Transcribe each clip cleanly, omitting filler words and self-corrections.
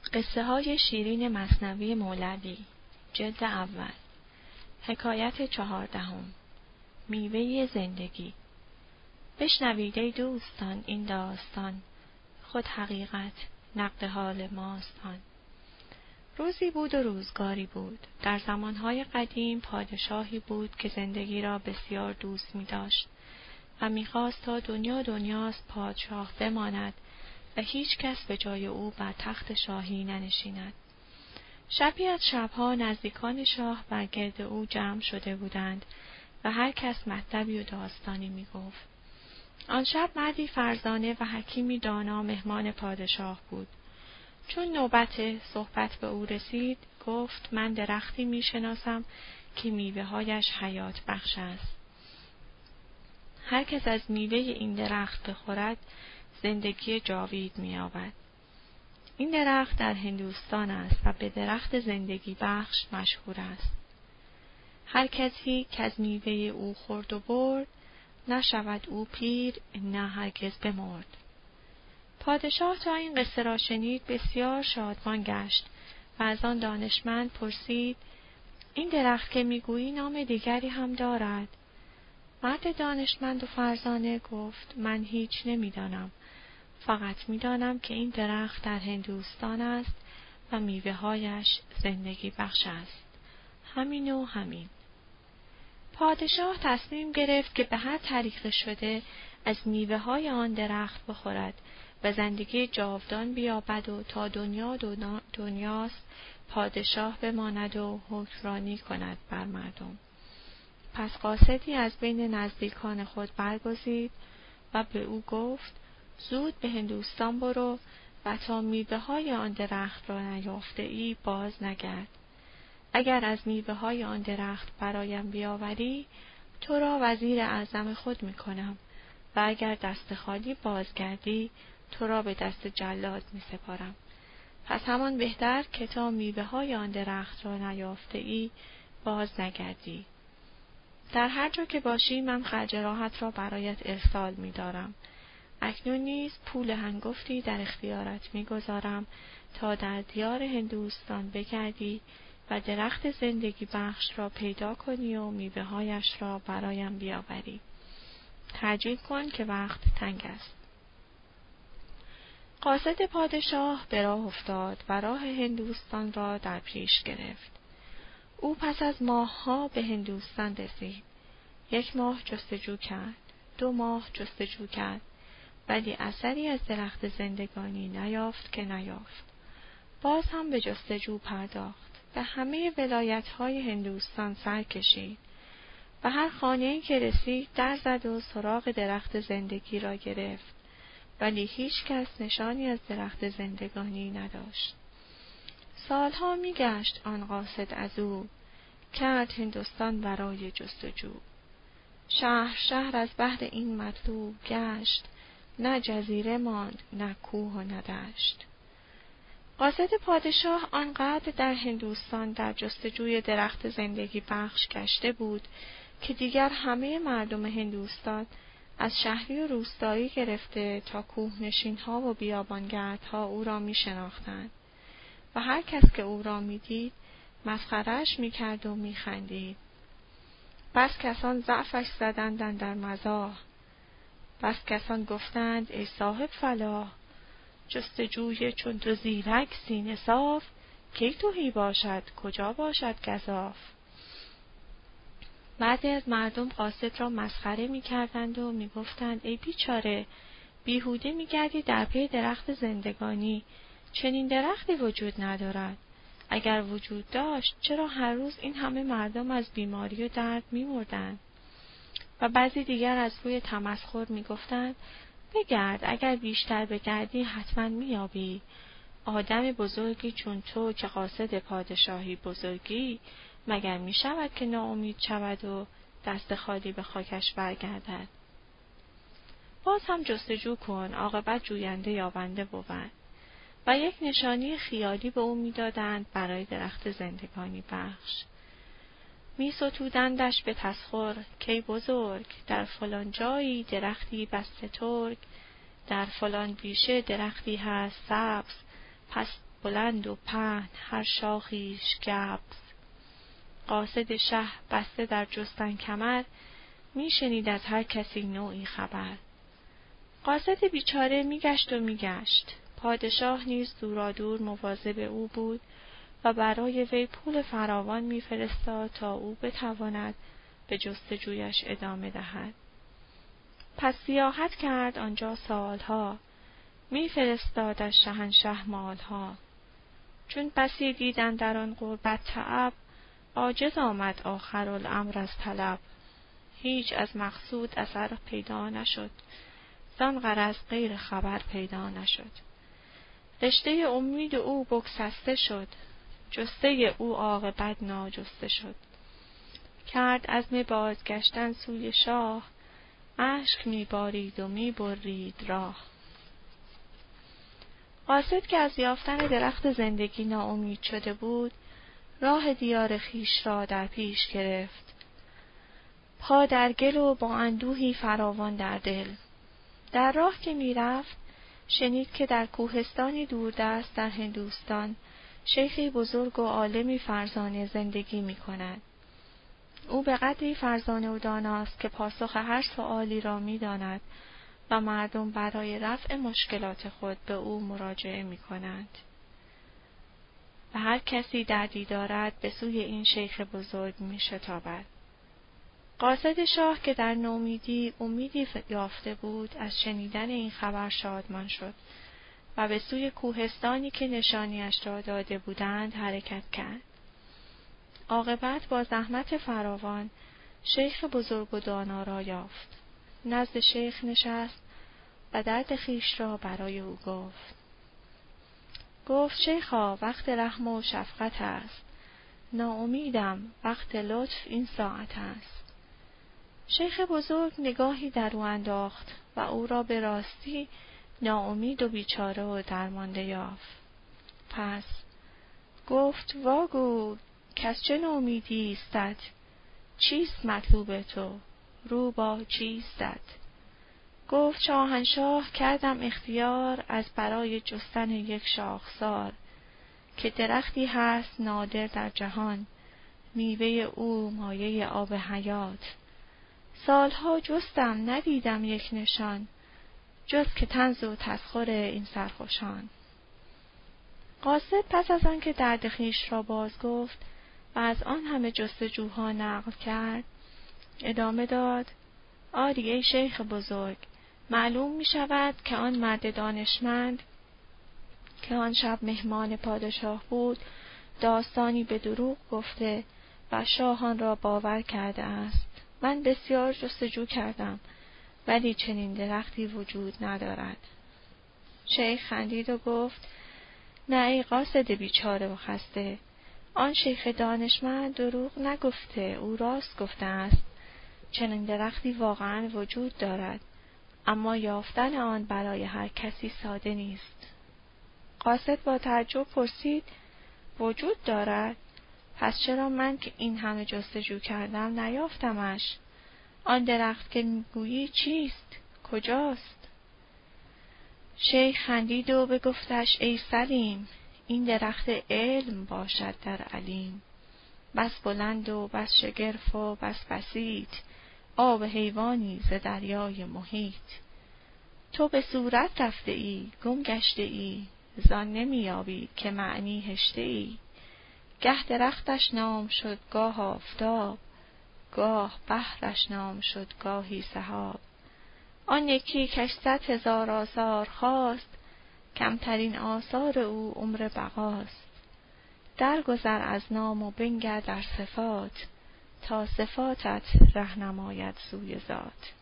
قصه های شیرین مثنوی مولوی جلد اول حکایت 14 میوه زندگی. بشنوید ای دوستان این داستان، خود حقیقت نقد حال ماست آن. روزی بود و روزگاری بود. در زمانهای قدیم پادشاهی بود که زندگی را بسیار دوست می داشت و می خواست تا دنیاست پادشاه بماند و هیچ کس به جای او بر تخت شاهی ننشیند. شبی از شبها نزدیکان شاه بر گرد او جمع شده بودند و هر کس مطلبی و داستانی می گفت. آن شب مردی فرزانه و حکیمی دانا مهمان پادشاه بود. چون نوبت صحبت به او رسید، گفت من درختی می شناسم که میوه هایش حیات بخش است. هر کس از میوه این درخت بخورد زندگی جاوید می یابد. این درخت در هندوستان است و به درخت زندگی بخش مشهور است. هر کسی که از میوه او خورد و برد، نشود او پیر، نه هرگز بمرد. پادشاه تا این قصه را شنید بسیار شادمان گشت و از آن دانشمند پرسید این درخت که میگویی نام دیگری هم دارد؟ مرد دانشمند و فرزانه گفت من هیچ نمیدانم، فقط میدانم که این درخت در هندوستان است و میوه هایش زندگی بخش است. همین و همین. پادشاه تصمیم گرفت که به هر طریق شده از میوه های آن درخت بخورد و زندگی جاودان بیابد و تا دنیاست پادشاه بماند و حکمرانی کند بر مردم. پس قاصدی از بین نزدیکان خود برگزید و به او گفت زود به هندوستان برو و تا میوه های آن درخت را نیافته ای باز نگرد. اگر از میوه های آن درخت برایم بیاوری، تو را وزیر اعظم خود می کنم و اگر دست خالی بازگردی، تو را به دست جلاد می سپارم. پس همان بهتر که تا میوه های آن درخت را نیافته ای باز نگردی. در هر جا که باشی من خرج راحت را برایت ارسال می دارم. اکنون نیز پول هنگفتی در اختیارت می گذارم تا در دیار هندوستان بگردی و درخت زندگی بخش را پیدا کنی و میوه هایش را برایم بیاوری. تعجیل کن که وقت تنگ است. قاصد پادشاه به راه افتاد و راه هندوستان را در پیش گرفت. او پس از ماه‌ها به هندوستان رسید. 1 ماه جستجو کرد، 2 ماه جستجو کرد، ولی اثری از درخت زندگانی نیافت. باز هم به جستجو پرداخت. به همه ولایت‌های هندوستان سر کشید و هر خانه‌ای که رسید در زد و سراغ درخت زندگی را گرفت، ولی هیچ کس نشانی از درخت زندگانی نداشت. سالها می‌گشت آن قاصد از او، کرد هندوستان برای جستجو. شهر از بحر این مطلوب گشت، نه جزیره ماند نه کوه و نه دشت. قاصد پادشاه آنقدر در هندوستان در جستجوی درخت زندگی بخش گشته بود که دیگر همه مردم هندوستان از شهری و روستایی گرفته تا کوهنشین‌ها و بیابانگردها او را می شناختند و هر کس که او را می دید مسخره‌اش می کرد و می خندید. بس کسان ضعفش زدند در مزاح، بس کسان گفتند ای صاحب فلاح، جستجوی چون تو زیرک سینه صاف، کی تهی باشد کجا باشد گزاف. بعضی از مردم قاصد را مسخره می کردند و می گفتند ای بیچاره، بیهوده می گردی در پی درخت زندگانی، چنین درختی وجود ندارد. اگر وجود داشت چرا هر روز این همه مردم از بیماری و درد می مردند؟ و بعضی دیگر از روی تمسخر می گفتند بگرد، اگر بیشتر بگردی حتما میابی. آدم بزرگی چون تو که قاصد پادشاهی بزرگی، مگر می شود که ناامید شود و دست خالی به خاکش برگردد؟ باز هم جستجو کن، عاقبت جوینده یابنده بود. و یک نشانی خیالی به او میدادند برای درخت زندگانی بخش. می ستودندش به تسخر کی بزرگ، در فلان جایی درختی بسته ترگ، در فلان بیشه درختی هست سبز، پس بلند و پهن هر شاخیش گبز. قاصد شه بسته در جستن کمر، می شنید از هر کسی نوعی خبر. قاصد بیچاره می گشت و می گشت. پادشاه نیز دورادور مواظب او بود و برای وی پول فراوان می فرستاد تا او بتواند به جستجویش ادامه دهد. پس سیاحت کرد آنجا سالها، می فرستاد از شهنشه مالها. چون بسی دیدن در آن غربت تعب، عاجز آمد آخر الامر از طلب. هیچ از مقصود اثر پیدا نشد، زان غرض غیر خبر پیدا نشد. رشته امید او بگسسته شد، جسته او عاقبت ناجسته شد. کرد عزم بازگشتن سوی شاه، اشک میبارید و میبرید راه. قاصد که از یافتن درخت زندگی ناامید شده بود، راه دیار خویش را در پیش گرفت. پا در گل و با اندوهی فراوان در دل. در راه که میرفت شنید که در کوهستانی دوردست در هندوستان شیخی بزرگ و عالمی فرزانه زندگی می کند. او به قدری فرزانه و داناست که پاسخ هر سؤالی را می داند و مردم برای رفع مشکلات خود به او مراجعه می کنند. و هر کسی دردی دارد به سوی این شیخ بزرگ می شتابد. قاصد شاه که در نومیدی امیدی یافته بود، از شنیدن این خبر شادمان شد و به سوی کوهستانی که نشانیش را داده بودند حرکت کرد. عاقبت با زحمت فراوان شیخ بزرگ و دانا را یافت. نزد شیخ نشست و درد خویش را برای او گفت شیخا، وقت رحم و شفقت است. ناامیدم، وقت لطف این ساعت است. شیخ بزرگ نگاهی در او انداخت و او را به راستی ناامید و بیچاره و درمانده یافت. پس گفت واگو، کس چه ناامیدی استت؟ چیست مطلوب تو؟ رو با چیستت؟ گفت شاهنشاه کردم اختیار از برای جستن یک شاخسار، که درختی هست نادر در جهان، میوه او مایه آب حیات. سالها جستم ندیدم یک نشان، جز که طنز و تسخر این سرخوشان. قاصد پس از آن که درد خویش را باز گفت و از آن همه جستجوها نقل کرد، ادامه داد: آری ای شیخ بزرگ، معلوم می شود که آن مرد دانشمند که آن شب مهمان پادشاه بود، داستانی به دروغ گفته و شاهان را باور کرده است. من بسیار جستجو کردم، ولی چنین درختی وجود ندارد. شیخ خندید و گفت: نه ای قاصد بیچاره و خسته، آن شیخ دانشمند دروغ نگفته، او راست گفته است. چنین درختی واقعا وجود دارد، اما یافتن آن برای هر کسی ساده نیست. قاصد با تعجب پرسید: وجود دارد؟ پس چرا من که این همه جستجو کردم نیافتمش؟ آن درخت که میگویی چیست؟ کجاست؟ شیخ خندید و بگفتش: ای سلیم، این درخت علم باشد در علیم. بس بلند و بس شگرف و بس بسیط، آب حیوانی ز دریای محیط. تو به صورت رفته ای، گم گشته ای، زان نمیابی که معنی هشته ای. گه درختش نام شد گاه آفتاب، گاه بحرش نام شد گاهی سحاب. آن یکی کش 100,000 آثار خواست، کمترین آثار او عمر بقاست. درگذر از نام و بنگر در صفات، تا صفاتت ره نماید سوی ذات.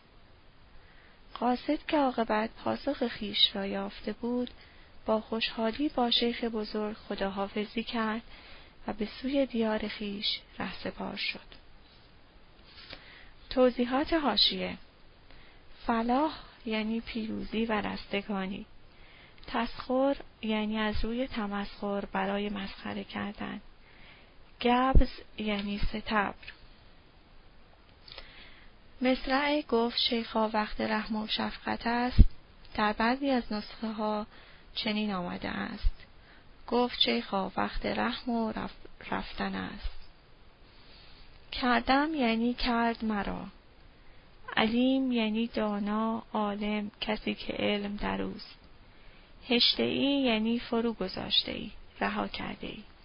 قاصد که عاقبت پاسخ خویش را یافته بود، با خوشحالی با شیخ بزرگ خداحافظی کرد و به سوی دیار خویش رهسپار شد. توضیحات حاشیه: فلاح یعنی پیروزی و رستگانی. تسخر یعنی از روی تمسخر برای مسخره کردن. گبز یعنی ستبر. مصرع گفت شیخا وقت رحم و شفقت است، در بعضی از نسخه ها چنین آمده است: گفت شیخا وقت رحم و رفتن است. کردم یعنی کرد مرا. علیم یعنی دانا، عالم کسی که علم در اوست. هشته ای یعنی فرو گذاشته ای، رها کرده ای.